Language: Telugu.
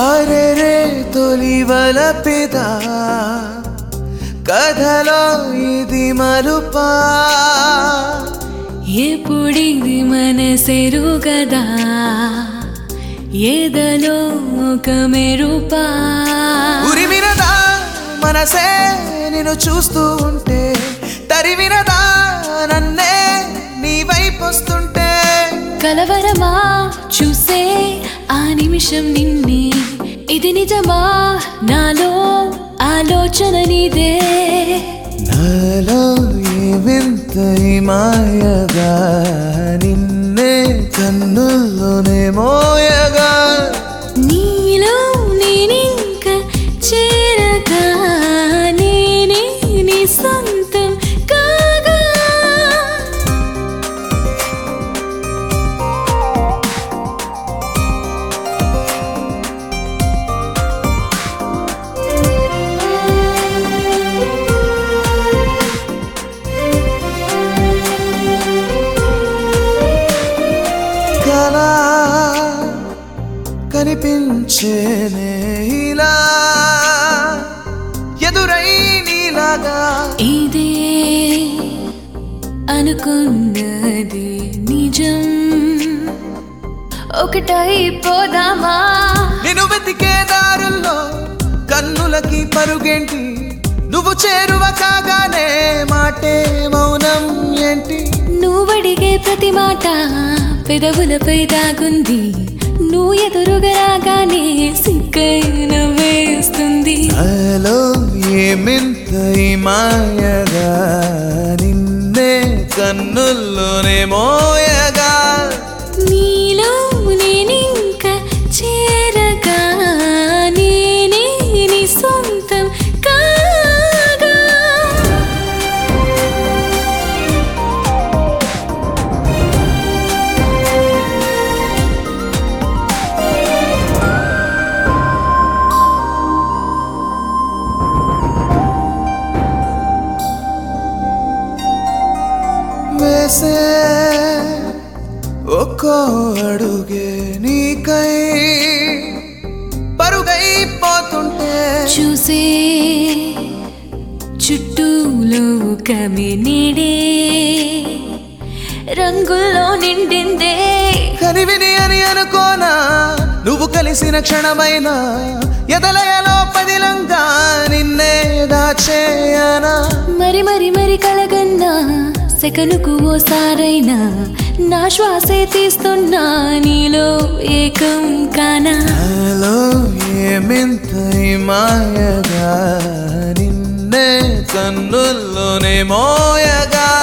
అరే రే తొలి వలపిదా కథలో ఇది మలుపా ఎప్పుడిది మనసెరుగదా ఏదలో ఒక మెరుపా ఉరిమినదా మనసే నిన్ను చూస్తూ ఉంటే తరివినదా నన్నే నీ వైపు వస్తుంటే కలవరమా చూసే ఆ నిమిషం నిన్నే ఇది నిజమా నాలో ఆలోచన నీదే నాలో ఏమింత మాయగా నిన్నే కన్నుల్లోనే మోయగా నీలో నేనింక చేరగా నేనే నీ సొంతం కాగా కలా కనిపించేనే ఇలా ఎదురై నీలాగా ఇదే అనుకున్నది నిజం ఒకటైపోదామా నిన్ను వెతికే దారుల్లో కన్నులకి పరుగేంటి నువ్వు చేరువ కాగానే మాటే మౌనం ఏంటి నువ్వడిగే ప్రతి మాట పెదవులపై దాగుంది నువ్వు ఎదురుగా రాగానే సిగ్గై నవ్వేస్తుంది నాలో ఏమింత మాయగా నిన్నే కన్నుల్లోనే మోయగా నీలో నేనింక చేరగా నేనే నీ సొంతం కాగా వేసే ఒక్కో అడుగే నీకై పరుగైపోతుంటే చూసే చుట్టూలో కమినిడే రంగుల్లో నిండిందే కనివిని అని అనుకోనా నువ్వు కలిసిన క్షణమైనా ఎదలయలో పదిలంగా నిన్నే దాచేయనా మరి మరి మరి కలగన్నా సెకనుకు ఓసారైనా నా శ్వాసే తీస్తున్నా నీలో ఏకం కానా నాలో ఏమింత మాయగా నిన్నే కన్నుల్లోనే మోయగా